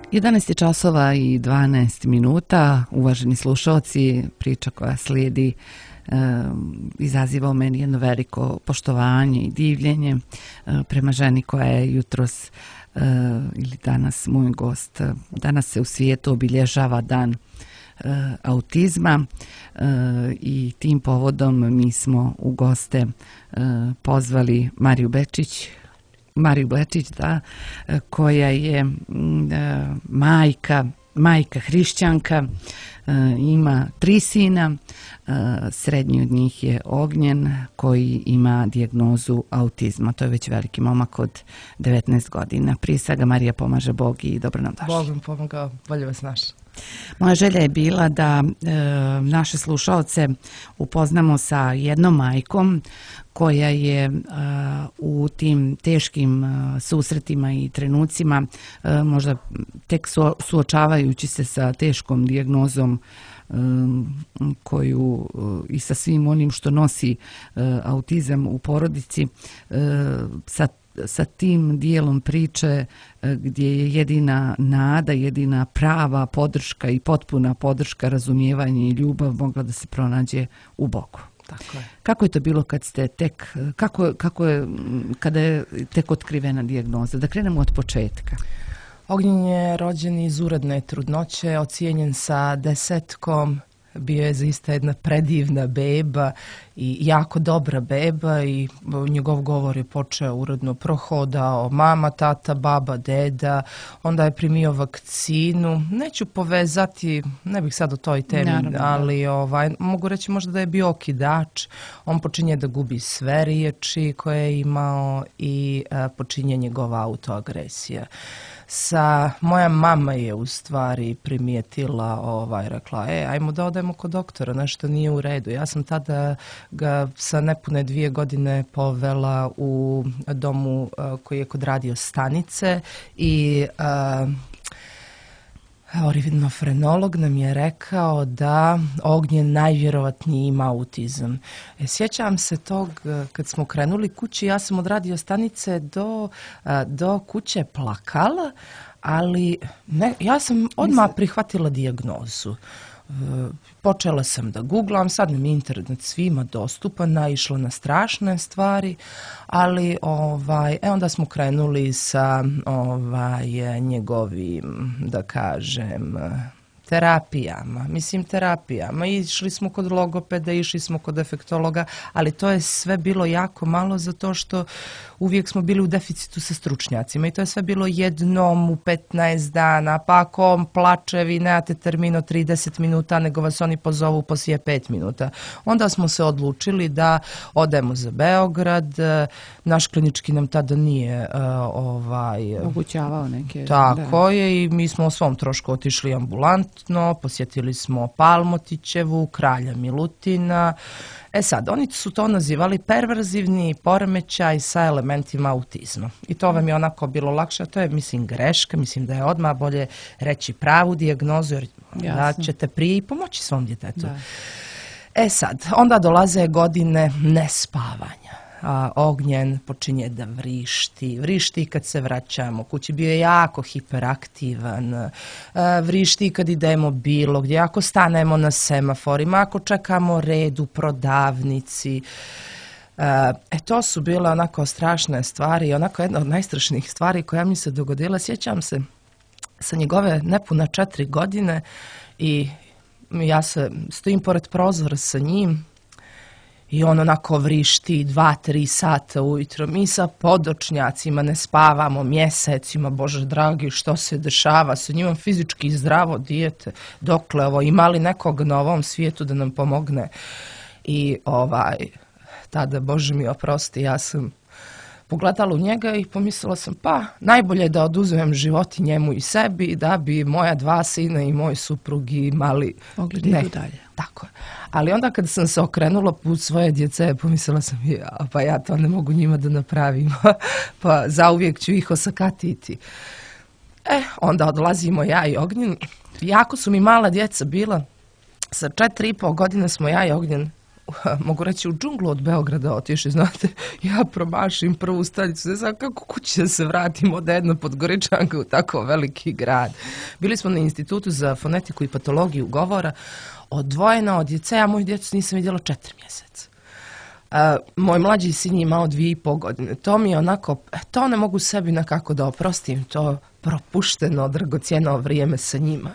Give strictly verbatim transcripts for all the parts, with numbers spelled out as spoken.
jedanaest je časova i dvanaest minuta. Uvaženi slušalci, priča koja slijedi e, izaziva u meni jedno veliko poštovanje i divljenje e, prema ženi koja je jutros e, ili danas moj gost. Danas se u svijetu obilježava dan e, autizma e, i tim povodom mi smo u goste e, pozvali Mariju Bečić, Mariju Bečić, da, koja je majka, majka hrišćanka, ima tri sina, srednji od njih je Ognjen koji ima dijagnozu autizma. To je već veliki momak od devetnaest godina. Prije svega Marija, pomaže Bog i dobro nam došli. Bog vam pomogao, bolje vas našli. Moja želja je bila da e, naše slušaoce upoznamo sa jednom majkom koja je e, u tim teškim e, susretima i trenucima, e, možda tek su, suočavajući se sa teškom dijagnozom e, koju e, i sa svim onim što nosi e, autizam u porodici, e, sa sa tim dijelom priče gdje je jedina nada, jedina prava podrška i potpuna podrška, razumijevanje i ljubav mogla da se pronađe u Bogu. Tako je. Kako je to bilo kad ste tek, kako, kako je, kada je tek otkrivena dijagnoza? Da krenemo od početka. Ognjen je rođen iz uredne trudnoće, ocijenjen sa desetkom. Bio je zaista jedna predivna beba i jako dobra beba i njegov govor je počeo uredno, prohodao mama, tata, baba, deda, onda je primio vakcinu. Neću povezati, ne bih sad o toj temi, naravno, ali ovaj, mogu reći možda da je bio okidač. On počinje da gubi sve riječi koje je imao i a, počinje njegova autoagresija. Sa, moja mama je u stvari primijetila, ovaj, rekla, e, ajmo da odemo kod doktora, nešto nije u redu. Ja sam tada ga sa nepune dvije godine povela u domu uh, koji je kod radio stanice i uh, orinofrenolog nam je rekao da Ognjen najvjerovatnije ima autizam. E, sjećam se tog kad smo krenuli kući, ja sam od radio stanice do, do kuće plakala, ali ne, ja sam odmah prihvatila dijagnozu. Počela sam da googlam, sad nam je internet svima dostupan, naišla na strašne stvari, ali ovaj, e, onda smo krenuli sa ovaj, njegovim, da kažem, terapijama, mislim terapijama. Išli smo kod logopeda, išli smo kod defektologa, ali to je sve bilo jako malo zato što uvijek smo bili u deficitu sa stručnjacima i to je sve bilo jednom u petnaest dana, pa ako on plače, vi nemate termin od trideset minuta, nego vas oni pozovu poslije pet minuta. Onda smo se odlučili da odemo za Beograd, naš klinički nam tada nije uh, ovaj, omogućavao neke. Tako da. je i mi smo o svom trošku otišli ambulantno, posjetili smo Palmotićevu, Kralja Milutina. E sad, oni su to nazivali perverzivni poremećaj sa elementima autizma. I to vam je onako bilo lakše, to je, mislim, greška, mislim da je odmah bolje reći pravu dijagnozu, jer da ćete prije i pomoći svom djetetu. Da. E sad, onda dolaze godine nespavanja. A, Ognjen počinje da vrišti, vrišti kad se vraćamo kući, bio je jako hiperaktivan, a, vrišti kad idemo bilo gdje, ako stanemo na semaforima, ako čekamo red u prodavnici. E, to su bile onako strašne stvari, onako jedna od najstrašnijih stvari koja mi se dogodila. Sjećam se sa njegove nepuna četiri godine i ja se stojim pored prozora sa njim i on onako vrišti dva, tri sata ujutro. Mi sa podočnjacima ne spavamo mjesecima, Bože dragi, što se dešava sa njima, fizički zdravo dijete, dokle ovo, imali nekog na ovom svijetu da nam pomogne. I ovaj, tada, Bože mi oprosti, ja sam pogledala u njega i pomislila sam, pa najbolje je da oduzmem život njemu i sebi, da bi moja dva sina i moj suprug imali mogli da idu dalje. Tako je. Ali onda kad sam se okrenula put svoje djece, pomislila sam, ja, pa ja to ne mogu njima da napravim, pa zauvijek ću ih osakatiti. E, onda odlazimo ja i Ognjen. Jako su mi mala djeca bila, sa četiri i pol godine smo ja i Ognjen mogu reći, u džunglu od Beograda otišli, znate, ja promašim prvu stanicu, ne znam kako kući da se vratim od jedna Podgoričanka u tako veliki grad. Bili smo na Institutu za fonetiku i patologiju govora, odvojena od djece, a moju djecu nisam vidjela četiri mjeseca. Uh, moj mlađi sin je imao dvije i pol godine. To mi je onako, to ne mogu sebi nekako da oprostim, to propušteno, dragocijeno vrijeme sa njima.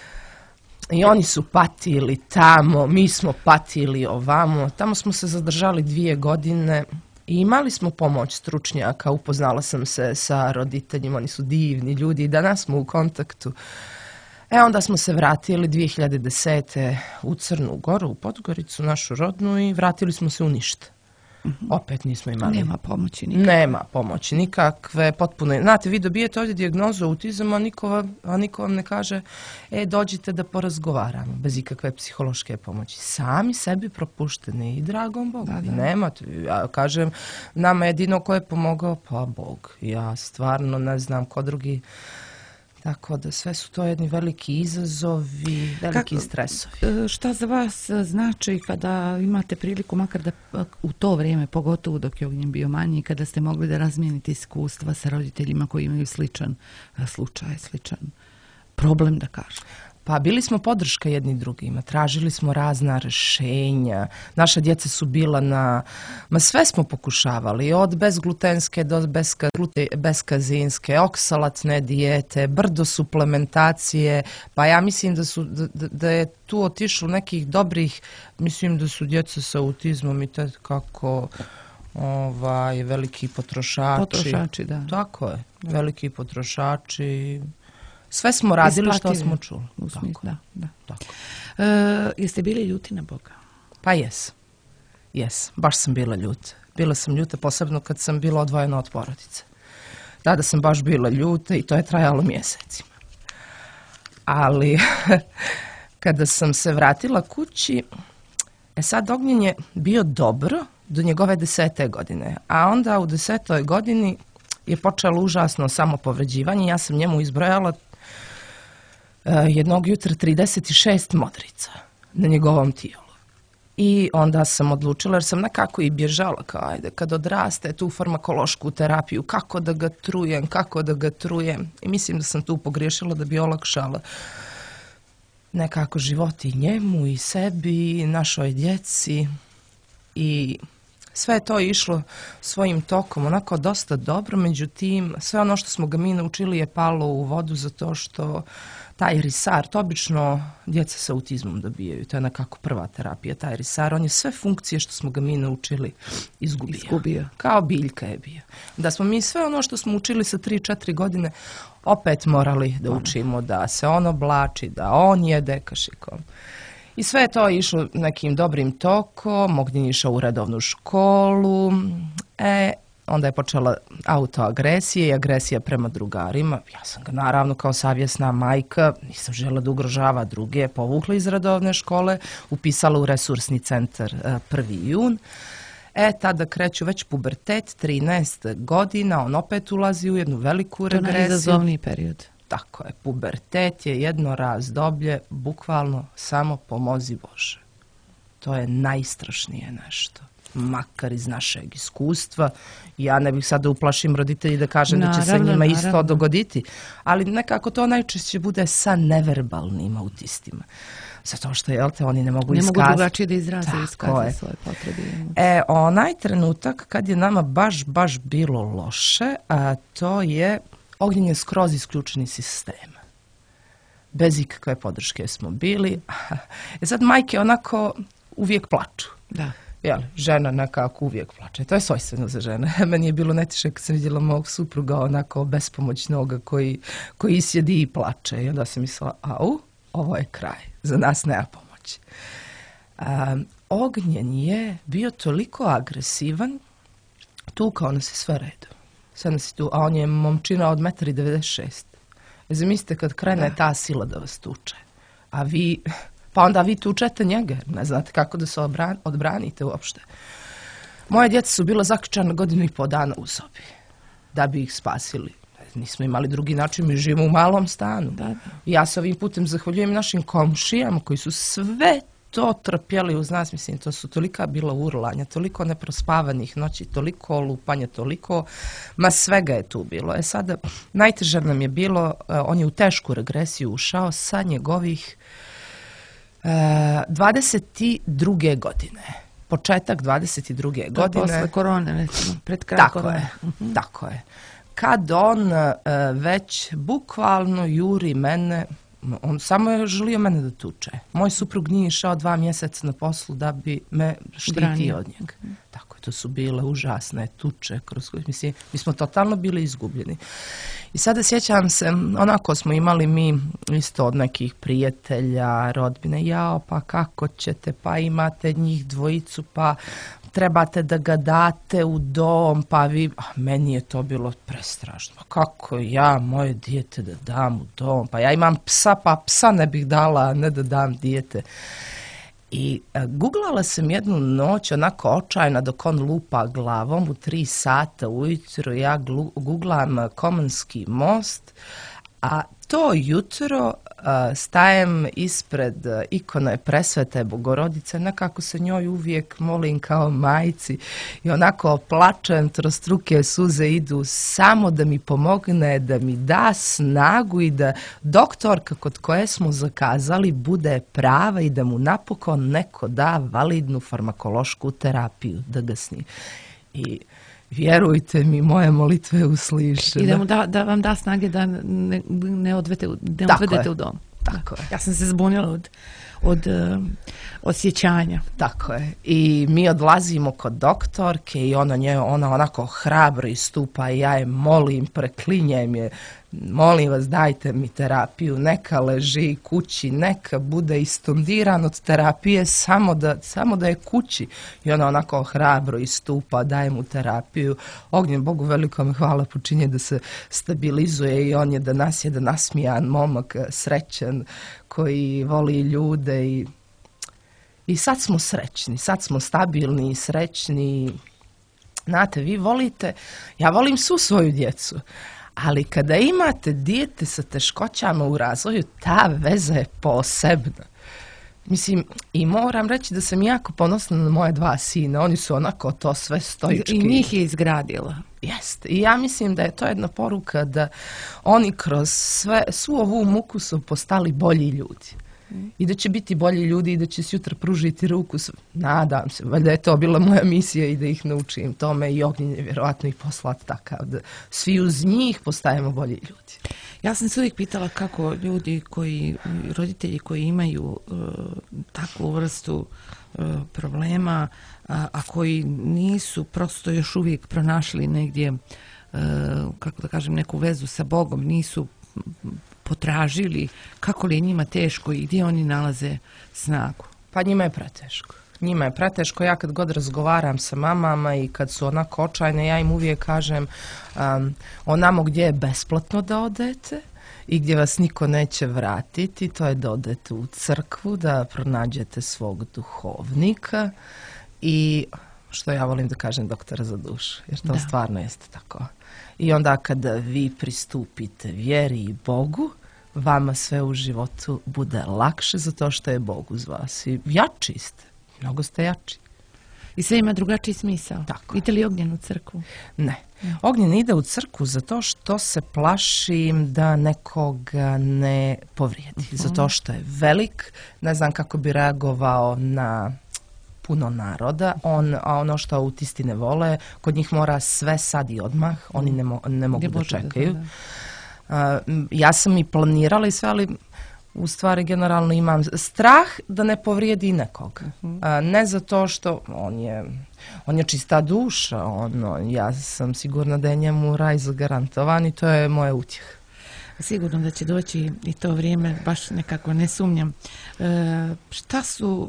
I oni su patili tamo, mi smo patili ovamo, tamo smo se zadržali dvije godine i imali smo pomoć stručnjaka, upoznala sam se sa roditeljima, oni su divni ljudi i danas smo u kontaktu. E onda smo se vratili dvije hiljade desete. u Crnu Goru, u Podgoricu, našu rodnu i vratili smo se u ništa. Mm-hmm. Opet nismo imali. Nema pomoći nikakve. Nema pomoći nikakve, potpuno. Znate, vi dobijete ovdje dijagnozu autizma, a niko, a niko vam ne kaže, e, dođite da porazgovaramo, bez ikakve psihološke pomoći. Sami sebi propušteni i dragom Bogu. Da, da. Nema, ja kažem, nama jedino ko je pomogao, pa Bog. Ja stvarno ne znam ko drugi. Tako da sve su to jedni veliki izazovi, veliki Kako, stresovi. Šta za vas znači kada imate priliku, makar da u to vrijeme, pogotovo dok je Ognjen bio manji, kada ste mogli da razmijenite iskustva sa roditeljima koji imaju sličan slučaj, sličan problem, da kažem? Pa bili smo podrška jedni drugima, tražili smo razna rješenja, naša djeca su bila na, ma sve smo pokušavali, od bezglutenske do beska, beskazinske, oksalatne dijete, brdo suplementacije, pa ja mislim da, su, da, da je tu otišlo nekih dobrih, mislim da su djeca sa autizmom i te kako ovaj, veliki potrošači. Potrošači, da. Tako je, veliki potrošači. Sve smo radili što smo čuli. Smislu, da, da. Tako. E, jeste bili ljuti na Boga? Pa jes. Jes, baš sam bila ljuta. Bila sam ljuta posebno kad sam bila odvojena od porodice. Tada sam baš bila ljuta i to je trajalo mjesecima. Ali kada sam se vratila kući, e sad Ognjen je bio dobro do njegove desete godine. A onda u desetoj godini je počelo užasno samopovređivanje. Ja sam njemu izbrojala jednog jutra trideset šest modrica na njegovom tijelu. I onda sam odlučila, jer sam nekako i bježala, kao ajde, kad odraste tu farmakološku terapiju, kako da ga trujem, kako da ga trujem. I mislim da sam tu pogriješila da bi olakšala nekako život i njemu, i sebi, i našoj djeci. I sve to je išlo svojim tokom, onako dosta dobro, međutim, sve ono što smo ga mi naučili je palo u vodu zato što taj risar, to obično djeca sa autizmom dobijaju, to je nekako prva terapija, taj risar, on je sve funkcije što smo ga mi naučili izgubio. Izgubio. Kao biljka je bio. Da smo mi sve ono što smo učili sa tri četiri godine opet morali da učimo, da se on oblači, da on jede kašikom. I sve je to išlo nekim dobrim tokom, Ognjen je išao u redovnu školu, e, onda je počela autoagresija i agresija prema drugarima. Ja sam ga naravno kao savjesna majka, nisam željela da ugrožava druge, povukla iz redovne škole, upisala u resursni centar prvi jun. E, tada kreću već pubertet, trinaest godina, on opet ulazi u jednu veliku regresiju. To je najizazovniji period. Tako je, pubertet je jedno razdoblje, bukvalno samo pomozi Bože. To je najstrašnije nešto, makar iz našeg iskustva. Ja ne bih sad da uplašim roditelji da kažem naravno, da će se njima naravno. isto dogoditi, ali nekako to najčešće bude sa neverbalnim autistima. Zato što, jel te, oni ne mogu ne iskazati. Ne mogu drugačije da izraze, iskaze svoje potrebe. E, onaj trenutak kad je nama baš, baš bilo loše, a to je Ognjen je skroz isključen iz sistema. Bez ikakve podrške smo bili. E sad majke onako uvijek plaču. Da. Jel, žena nekako uvijek plače. To je svojstveno za žene. Meni je bilo netiše kad sam vidjela mog supruga onako bespomoćnog koji, koji sjedi i plače. I onda sam mislila, au, ovo je kraj. Za nas nema pomoći. Um, Ognjen je bio toliko agresivan, tukao nas je sve redom. Sve nas je tu, a on je momčina od jedan devedeset šest. Zamislite kad krene da. ta sila da vas tuče. A vi, pa onda vi tučete njega, ne znate kako da se obran, odbranite uopšte. Moje djeca su bila zaključana godinu i po dana u sobi, da bi ih spasili. Nismo imali drugi način, mi živimo u malom stanu. Da, da. Ja se ovim putem zahvaljujem našim komšijama koji su sve to trpjeli uz nas, mislim, to su tolika bila urlanja, toliko neprospavanih noći, toliko lupanja, toliko, ma svega je tu bilo. E sada, najteže nam je bilo, uh, on je u tešku regresiju ušao sa njegovih uh, dvadeset druge godine. Početak dvadeset druge To godine. posle korone, recimo, pred kraj Tako korone. je, uh-huh. tako je. Kad on uh, već bukvalno juri mene, on samo je želio mene da tuče. Moj suprug nije išao dva mjeseca na poslu da bi me štitio Branio. od njega. Tako je, to su bile užasne tuče kroz koje, mislim, mi smo totalno bili izgubljeni. I sada sjećam se, onako smo imali mi isto od nekih prijatelja, rodbine, jao, pa kako ćete, pa imate njih dvojicu, pa trebate da ga date u dom, pa vi, a meni je to bilo prestrašno. Kako ja moje dijete da dam u dom? Pa ja imam psa, pa psa ne bih dala, a ne da dam dijete. I a, googlala sam jednu noć, onako očajna, dok on lupa glavom u tri sata ujutro, ja glu, googlam Komanski most, a to jutro a, stajem ispred a, ikone Presvete Bogorodice, nekako se njoj uvijek molim kao majci i onako plačem, trostruke suze idu samo da mi pomogne, da mi da snagu i da doktorka kod koje smo zakazali bude prava i da mu napokon neko da validnu farmakološku terapiju da ga sni. I vjerujte mi, moje molitve uslišene. I da, mu da, da vam da snage da ne, ne, odvete, ne Tako odvedete je. u dom. Tako je. Ja sam se zbunila od, od uh, osjećanja. Tako je. I mi odlazimo kod doktorke i ona, nje, ona onako hrabro istupa i ja je molim, preklinjem je, molim vas dajte mi terapiju, neka leži kući, neka bude istundiran od terapije, samo da, samo da je kući. I ona onako hrabro istupa, daje mu terapiju. Ognjen Bogu velikom hvala počinje da se stabilizuje i on je danas jedan nasmijan momak, srećan, koji voli ljude i I sad smo srećni, sad smo stabilni i srećni. Znate, vi volite, ja volim svu svoju djecu, ali kada imate dijete sa teškoćama u razvoju, ta veza je posebna. Mislim, i moram reći da sam jako ponosna na moje dva sina, oni su onako to sve stoički. I njih je izgradila. Jeste. I ja mislim da je to jedna poruka da oni kroz sve, svu ovu muku su postali bolji ljudi. I da će biti bolji ljudi i da će sutra pružiti ruku. Nadam se, valjda je to bila moja misija i da ih naučim tome i Ognjen je vjerojatno i poslat takav da svi uz njih postajemo bolji ljudi. Ja sam se uvijek pitala kako ljudi koji, roditelji koji imaju uh, takvu vrstu uh, problema, a, a koji nisu prosto još uvijek pronašli negdje, uh, kako da kažem, neku vezu sa Bogom, nisu potražili kako li je njima teško i gdje oni nalaze snagu. Pa njima je preteško. Njima je preteško. Ja kad god razgovaram sa mamama i kad su onako očajne, ja im uvijek kažem um, onamo gdje je besplatno da odete i gdje vas niko neće vratiti, to je da odete u crkvu, da pronađete svog duhovnika i, što ja volim da kažem, doktora za dušu, jer to Da. stvarno jeste tako. I onda kada vi pristupite vjeri i Bogu, vama sve u životu bude lakše zato što je Bog uz vas. I jači ste. Mnogo ste jači. I sve ima drugačiji smisao. Tako. Idete li Ognjen u crkvu? Ne. Ognjen ide u crkvu zato što se plašim da nekoga ne povrijedi. Uh-huh. Zato što je velik, ne znam kako bi reagovao na puno naroda, on, a ono što autisti ne vole, kod njih mora sve sad i odmah, oni ne, mo, ne mogu da čekaju. Da, da. Uh, ja sam i planirala i sve, ali u stvari generalno imam strah da ne povrijedi nekog. Uh-huh. Uh, ne zato što on je, on je čista duša, ono, ja sam sigurna da je njemu raj zagarantovan i to je moje utjeh. Sigurno da će doći i to vrijeme, baš nekako ne sumnjam. E, šta su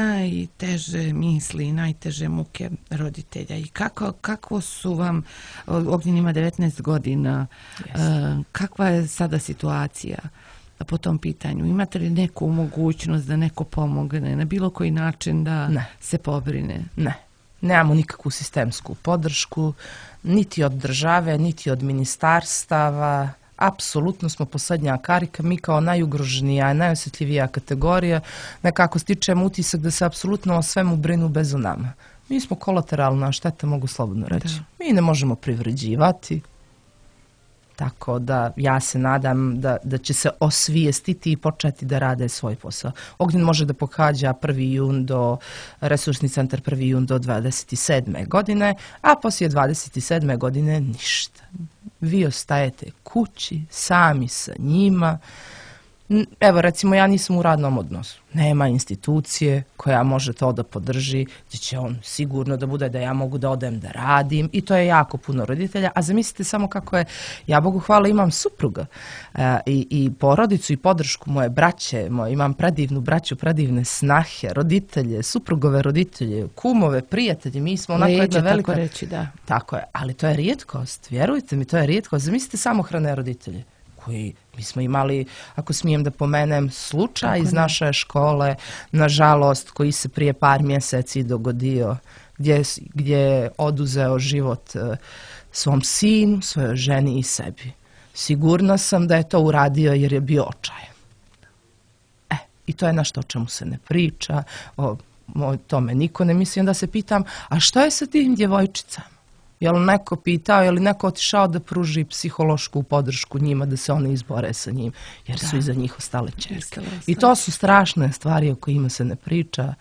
najteže misli i najteže muke roditelja i kako, kako su vam, Ognjen ima devetnaest godina, yes. e, kakva je sada situacija po tom pitanju? Imate li neku mogućnost da neko pomogne na bilo koji način da ne. se pobrine? Ne. Nemamo nikakvu sistemsku podršku, niti od države, niti od ministarstava, apsolutno smo posljednja karika, mi kao najugroženija, najosjetljivija kategorija, nekako stičemo utisak da se apsolutno o svemu brinu bez o nama. Mi smo kolateralna šteta, mogu slobodno reći. Da. Mi ne možemo privređivati, tako da ja se nadam da, da će se osvijestiti i početi da rade svoj posao. Ognjen može da pohađa prvi jun do, resursni centar prvi jun do dvadeset sedme godine, a poslije dvadeset sedme godine ništa. Vi ostajete kući, sami sa njima. Evo, recimo, ja nisam u radnom odnosu. Nema institucije koja može to da podrži, gdje će on sigurno da bude da ja mogu da odem da radim i to je jako puno roditelja. A zamislite samo kako je, ja Bogu hvala imam supruga e, i, i porodicu i podršku moje braće, moje, imam predivnu braću, predivne snahe, roditelje, suprugove roditelje, kumove, prijatelje, mi smo onako jedna velika... Tako reći, da. Tako je, ali to je rijetkost, vjerujte mi, to je rijetkost. Zamislite samohrane roditelje koji, mi smo imali, ako smijem da pomenem, slučaj iz naše škole, nažalost, koji se prije par mjeseci dogodio, gdje, gdje je oduzeo život uh, svom sinu, svojoj ženi i sebi. Sigurna sam da je to uradio jer je bio očajan. E, i to je nešto o čemu se ne priča, o, o tome niko ne misli. Onda se pitam, a što je sa tim djevojčicama? Je li neko pitao, je li neko otišao da pruži psihološku podršku njima, da se one izbore sa njim, jer da. Su iza njih ostale ćerke. I to su strašne stvari o kojima se ne priča.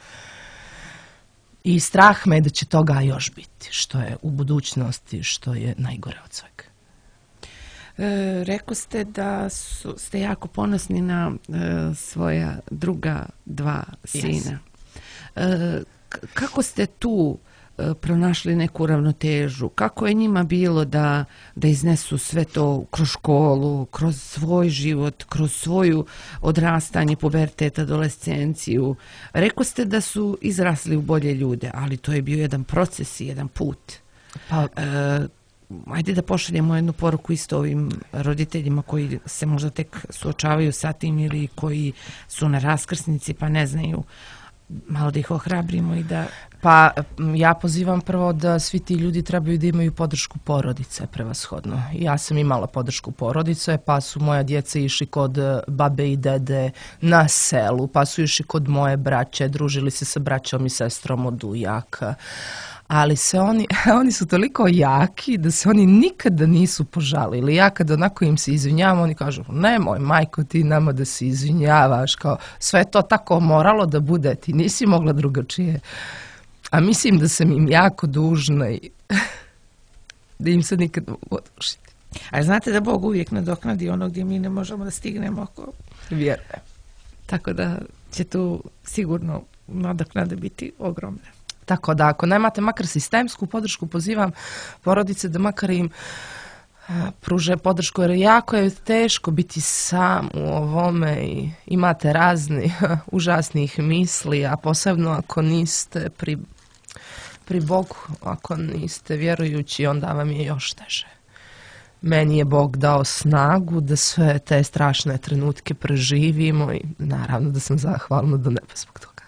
I strah me je da će toga još biti, što je u budućnosti, što je najgore od svega. E, rekao ste da su, ste jako ponosni na e, svoja druga dva sina. Yes. E, kako ste tu pronašli neku ravnotežu? Kako je njima bilo da, da iznesu sve to kroz školu, kroz svoj život, kroz svoju odrastanje, pubertet, adolescenciju? Rekao ste da su izrasli u bolje ljude, ali to je bio jedan proces i jedan put. Pa, e, ajde da pošaljemo jednu poruku isto ovim roditeljima koji se možda tek suočavaju sa tim ili koji su na raskrsnici pa ne znaju, malo da ih ohrabrimo i da... Pa ja pozivam prvo da svi ti ljudi trebaju da imaju podršku porodice prevashodno. Ja sam imala podršku porodice, pa su moja djeca išli kod babe i dede na selu, pa su išli kod moje braće, družili se sa braćom i sestrom od ujaka. Ali se oni, oni su toliko jaki da se oni nikada nisu požalili. Ja kad onako im se izvinjavam, oni kažu, nemoj majko ti nama da se izvinjavaš, kao sve to tako moralo da bude, ti nisi mogla drugačije. A mislim da sam im jako dužna i da im se nikad ne mogu odužiti. A znate da Bog uvijek nadoknadi ono gdje mi ne možemo da stignemo ako... Vjerujem. Tako da će tu sigurno nadoknade biti ogromne. Tako da ako nemate makar sistemsku podršku, pozivam porodice da makar im pruže podršku, jer jako je teško biti sam u ovome i imate razni užasnih misli, a posebno ako niste pri, pri Bogu, ako niste vjerujući, onda vam je još teže. Meni je Bog dao snagu da sve te strašne trenutke preživimo i naravno da sam zahvalna do neba zbog toga.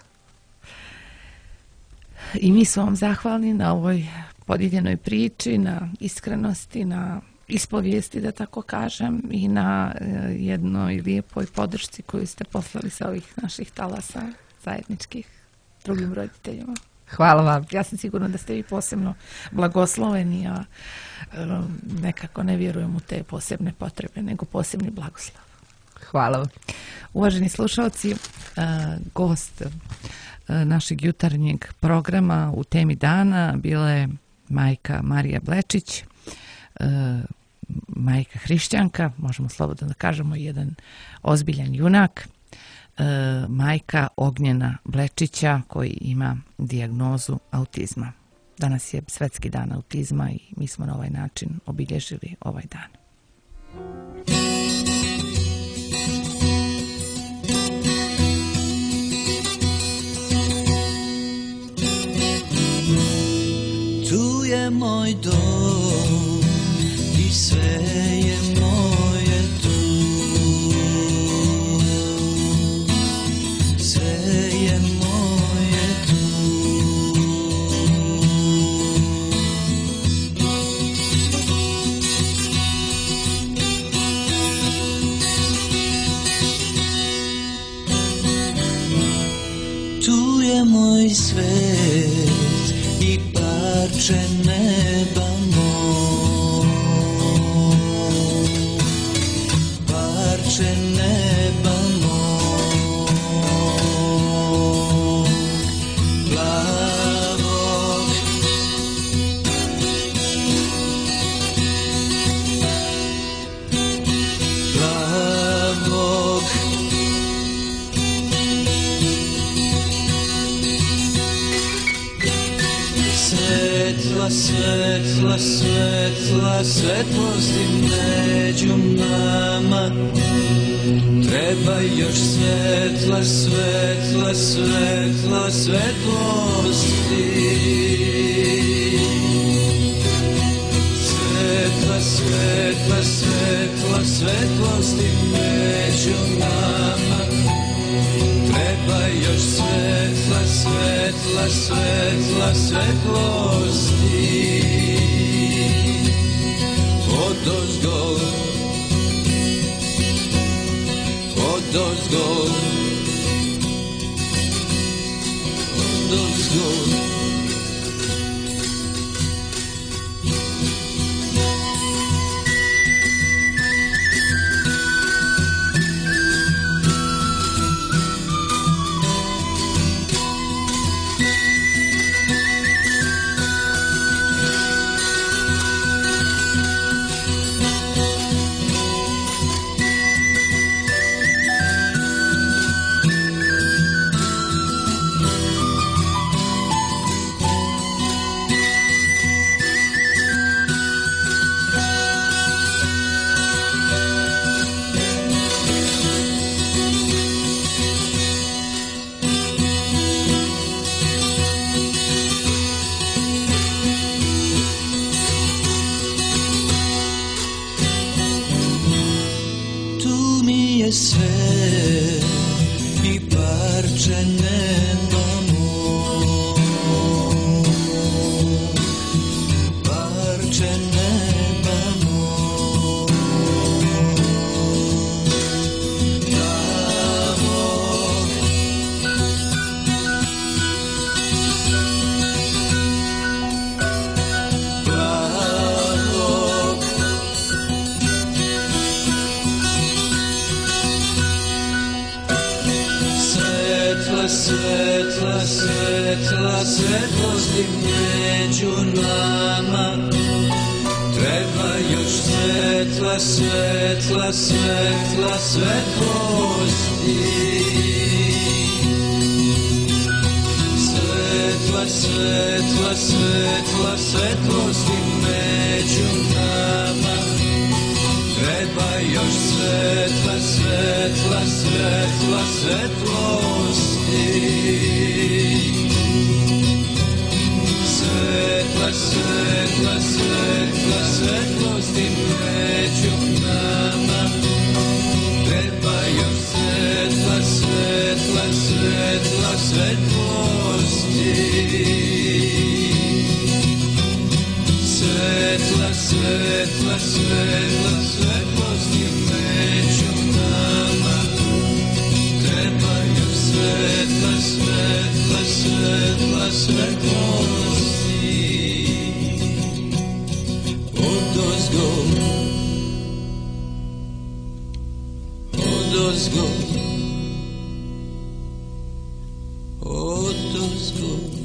I mi smo vam zahvalni na ovoj podijeljenoj priči, na iskrenosti, na ispovijesti, da tako kažem, i na jednoj lijepoj podršci koju ste poslali sa ovih naših talasa zajedničkih drugim roditeljima. Hvala vam. Ja sam sigurna da ste vi posebno blagosloveni, a nekako ne vjerujem u te posebne potrebe, nego posebni blagoslov. Hvala vam. Uvaženi slušalci, gost našeg jutarnjeg programa u temi dana bila je majka Marija Blečić, majka hrišćanka, možemo slobodno da kažemo jedan ozbiljan junak, majka Ognjena Blečića koji ima dijagnozu autizma. Danas je Svetski dan autizma i mi smo na ovaj način obilježili ovaj dan. Tu je moj dom i sve je moje tu. Sve je moje tu. moj svet i parče neba moj, parče neba moj, plavog. Plavog. Svetla, svetla, svetla, svetlosti među nama. Treba još svetla, svetla, svetla, svetlosti. Svetla, svetla, svetla, svetlosti među nama. Treba još svetla, svetla, svetla, svetlosti. Odozgo, odozgo, odozgo. Sve i parče neba moj, parče neba moj, plavog. Plavog. Svetla, svetla, svetlosti među nama. Treba još svetla, svetla, svetla, svetlosti. Svetla, svetla, svetla, svetlosti među nama. Treba još svetla, svetla, svetla, svetlosti. Svetla, svetla, svetla, svetlosti među nama. Treba još svetla, svetla, svetla, svetlosti. Svetla, svetla, svetla, svetlosti među nama. Treba još svetla, svetla, svetla, svetlosti. Odozgo, odozgo, odozgo.